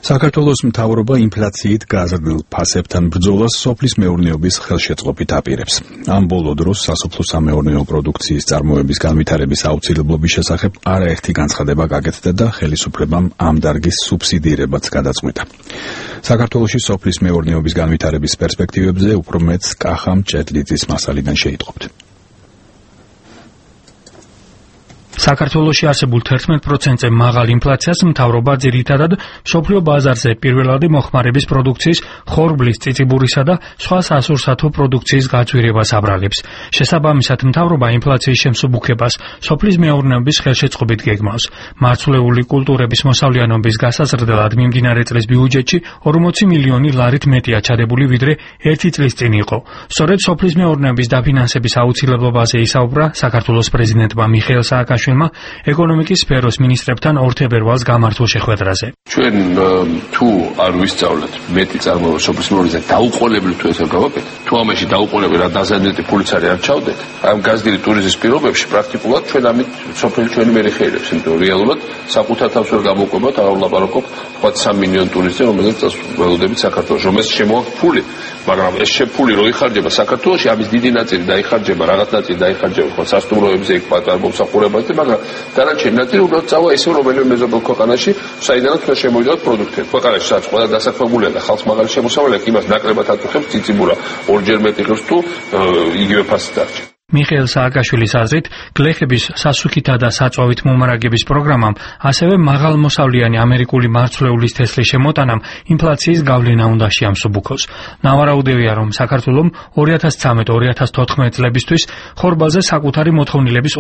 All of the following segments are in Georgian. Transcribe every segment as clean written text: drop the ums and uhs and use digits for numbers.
საქართველოს მთავრობა ინფლაციით გაზრდილ ფასებთან ბრძოლას სოფლის მეურნეობის ხელშეწყობით აპირებს. Ამ ბოლო დროს სასოფლო-სამეურნეო პროდუქციის წარმოების განვითარების აუცილებლობის შესახებ არაერთი განცხადება გაკეთდა და ხელისუფლებამ ამ დარგის სუბსიდირებაც გადაწყვიტა. საქართველოში სოფლის მეურნეობის განვითარების პერსპექტივებზე უფრო მეტს კახამ ჭედლიძის მასალიდან შეიტყობთ. საქართველოში არსებულ 11%-ზე მაღალ ინფლაციას მთავრობა ძირითადად მსოფლიო ბაზარზე პირველადი მოხმარების პროდუქციის, ხორბლის, წიწიბურისა და სხვა სასურსათო პროდუქციის გაძვირებას აბრალებს. შესაბამისად, მთავრობა ინფლაციის შემსუბუქებას სოფლის მეურნეობის ხელშეწყობით გეგმავს. მარცვლეული კულტურების მოსავლიანობის გასაზრდელად მიმდინარე წლის ბიუჯეტში 40 მილიონი ლარით მეტია ჩადებული, ვიდრე 1 წლის წინ იყო. სწორედ სოფლის მეურნეობის დაფინანსების აუცილებლობაზე ისაუბრა საქართველოს პრეზიდენტმა მიხეილ სააკაშვილმა ეკონომიკის სფეროს მინისტრებთან 2 თებერვალს გამართულ შეხვედრაზე. ჩვენ თუ არ ვისწავლეთ მეტი წარმოება სოფლის მეურნეობაზე დაუყოვნებლივ თუ ესე გავაკეთეთ, თუ ამაში დაუყოვნებლივ რა დაზიანებული პულიც არ ჩავდეთ, ამ გაზრდილი ტურიზმის პირობებში პრაქტიკულად ჩვენ ამით სოფელი ჩვენი ვერ ეხეილებს, იმიტომ რეალურად საკუთარ თავს ვერ გამოვკვებათ, არ ვლაპარაკობ თქვა 3 მილიონ ტურისტზე, რომელიც ველოდებით საქართველოს, რომელიც შემოაქვს ფული, მაგრამ ეს ფული რო იხარჯება საქართველოში, ამის დიდი ნაწილი დაიხარჯება, რაღაც ნაწილი დაიხარჯება ხო სასტუმროებზე, იქ პატარ მომსახურებაზე, მაგრამ დანარჩენი ნაწილი უბრალოდ წავა ისე რომელიმე მეზობელ ქვეყანაში, საიდანაც უნდა შემოვიდოთ პროდუქტები. ქვეყანაში სადაც ყველა დასაქმებულია და ხალხს მაღალი შემოსავალი აქვს, იმას ნაკლებად აწუხებს წიწიბურა, ორჯერ მეტი ღირს თუ იგივე ფასი დარჩა. მიხეილ სააკაშვილის აზრით, გლეხების სასუქითა და საწვავით მომარაგების პროგრამამ, ასევე მაღალმოსავლიანი ამერიკული მარცვლეულის თესლის შემოტანამ ინფლაციის გავლენა უნდა შეამსუბუქოს. ნავარაუდევია, რომ საქართველომ 2013-2014 წლებისთვის ხორბალზე საკუთარი მოთხოვნილების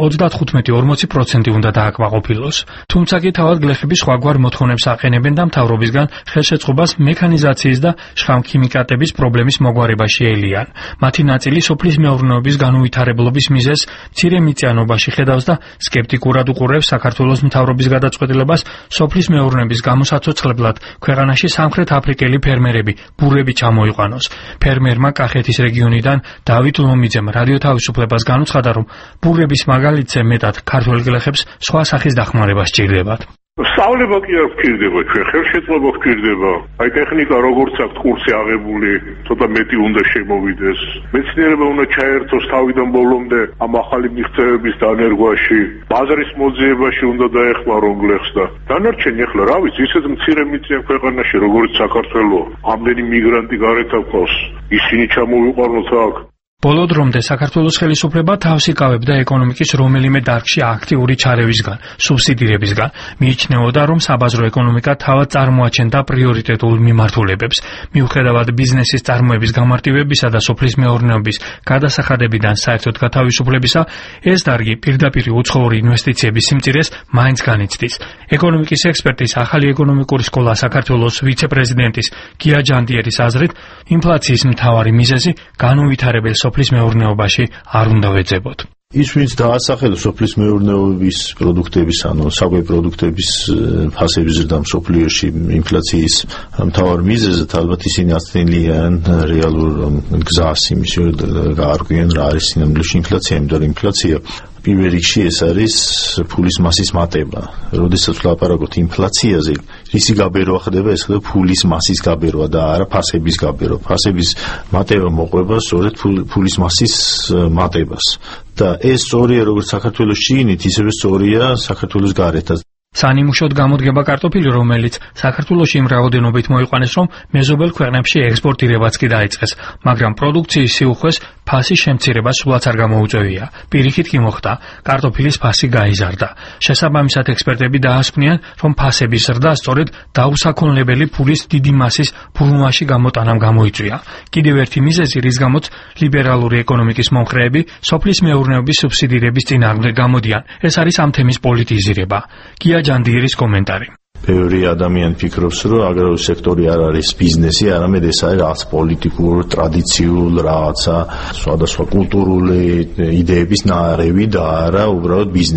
35-40% უნდა დააკმაყოფილოს. თუმცა კი თავად გლეხები სხვაგვარ მოთხოვნებს აყენებენ და მთავრობისგან ხელშეწყობას მექანიზაციის და შხამქიმიკატების პრობლემის მოგვარება შეელიან. მათი ნაწილი სოფლის მეურნეობის განუვითარებლობის მიზეზს მცირე მიწიანობაში ხედავს და სკეპტიკურად უყურებს საქართველოს მთავრობის გადაწყვეტილებას სოფლის მეურნეობის გამოსაცოცხლებლად ქვეყანაში სამხრეთ აფრიკელი ფერმერები ბურები ჩამოიყვანოს. ფერმერმა კახეთის რეგიონიდან დავით ლომიძემ რადიო თავისუფლებას განუცხადა, რომ ბურების მაგალითზე მეტად ქართველ გლეხებს სხვა სახის დახმარება სჭირდებათ. სწავლება კი არ გვქირდება, ჩვენ ხელშეწყობა გვქირდება. აი ტექნიკა როგორც აქვს კურსი აღებული, ცოტა მეტი უნდა შემოვიდეს. მეცნიერება უნდა ჩაერთოს თავიდან ბოლომდე ამ ახალი მიღწევების დანერგვაში. ბაზრის მოძიებაში უნდა დაეხმარონ გლეხს და დანარჩენი ახლა რა ვიცი, ისეთ მცირე მიწიან ქვეყანაში, როგორც საქართველო, ამდენი მიგრანტი გარეთ აქვს, ისინი ჩამოვიყვანოთ აქ. ბოლო დრომდე საქართველოს ხელისუფლება თავს იკავებდა ეკონომიკის რომელიმე დარგში აქტიური ჩარევისგან, სუბსიდირებისგან. მიიჩნეოდა, რომ საბაზრო ეკონომიკა თავად წარმოაჩენდა პრიორიტეტულ მიმართულებებს. მიუხედავად ბიზნესის წარმოების გამარტივებისა და სოფლის მეურნეობის გადასახადებიდან საერთოდ გათავისუფლებისა, ეს დარგი პირდაპირ უცხოური ინვესტიციების სიმწირეს მაინც განიცდის. ეკონომიკის ექსპერტის ახალი ეკონომიკური სკოლა საქართველოს ვიცე-პრეზიდენტის გია ჯანდიერის აზრით, ინფლაციის მთავარი მიზეზი განუვითარებელ სოფლის მეურნეობაში არ უნდა ვეძებოთ. ის ვინც დაასახელა სოფლის მეურნეობის პროდუქტების, ანუ საკვე პროდუქტების ფასების ზრდა მსოფლიოში ინფლაციის მთავარ მიზეზად, ალბათ ისინი აცნებენ რეალურ გზას იმის გაარკვიენ რა არის სინამდვილეში ინფლაცია, იმიტომ რომ ინფლაცია პირველ რიგში ეს არის ფულის მასის მატება. როდესაც ვლაპარაკობთ ინფლაციაზე, რისი გაბერვა ხდება, ეს ხდება ფულის მასის გაბერვა და არა ფასების გაბერვა. ფასების მატება მოყვება სწორედ ფულის მასის მატებას. და ეს სწორია როგორც საქართველოს შიგნით, ისევე სწორია საქართველოს გარეთაც. სანიმუშოდ გამოდგება კარტოფილი, რომელიც საქართველოში იმ რაოდენობით მოიყვანეს, რომ მეზობელ ქვეყნებში ექსპორტირებაც კი დაიწყეს, მაგრამ პროდუქციის სიუხვეს ფასის შემცირებას სულაც არ გამოუწევია. პირიქით კი მოხდა, კარტოფილის ფასი გაიზარდა. შესაბამისად, ექსპერტები დაასკვნიან, რომ ფასების ზრდა სწორედ დაუსაქონლებელი ფულის დიდი მასის ბრუნვაში გამოტანამ გამოიწვია. კიდევ ერთი მიზეზი, რის გამოც ლიბერალური ეკონომიკის მომხრეები სოფლის მეურნეობის სუბსიდირების წინააღმდეგ გამოდიან, ეს არის ამ თემის პოლიტიზირება. ჯანდიერის კომენტარი. ბევრი ადამიანი ფიქრობს, რომ აგრარული სექტორი არ არის ბიზნესი, არამედ ეს არის რაღაც პოლიტიკურ, ტრადიციულ, რაღაცა სხვადასხვა კულტურული იდეების ნარევი და არა უბრალოდ ბიზნესი.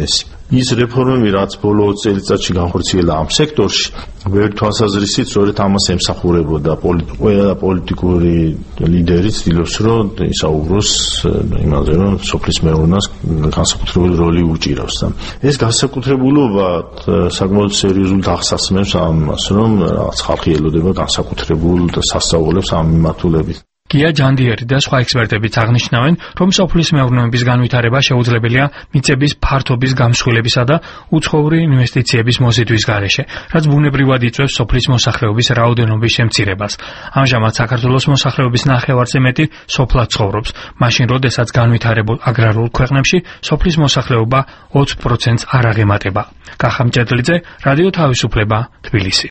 ის რეფორმები, რაც ბოლო წელიწადში განხორციელა ამ სექტორში, ვერ თვალსაზრისით სწორედ ამას ემსახურებოდა. ყველა პოლიტიკური ლიდერი ცდილობს, რომ ისაუბროს იმაზე, რომ სოფლის მეურნეობას განსაკუთრებული როლი უჭირავს და ეს განსაკუთრებულობა საკმაოდ სერიოზულ დახსასმებს ამას, რომ რაღაც ხალხი ელოდება განსაკუთრებულ სასწაულებს ამ მიმართულებით. გია ჯანდიერი და სხვა ექსპერტებიც აღნიშნავენ, რომ სოფლის მეურნეობის განვითარება შეუძლებელია მიწების ფართობის გამსხვილებისა და უცხოური ინვესტიციების მოზიდვის გარეშე, რაც ბუნებრივად იწვევს სოფლის მოსახლეობის რაოდენობის შემცირებას. ამჟამად საქართველოს მოსახლეობის ნახევარზე მეტი სოფლად ცხოვრობს, მაშინ როდესაც განვითარებულ აგრარულ ქვეყნებში სოფლის მოსახლეობა 20%-ს არ აღემატება. კახა მჭედლიძე, რადიო თავისუფლება, თბილისი.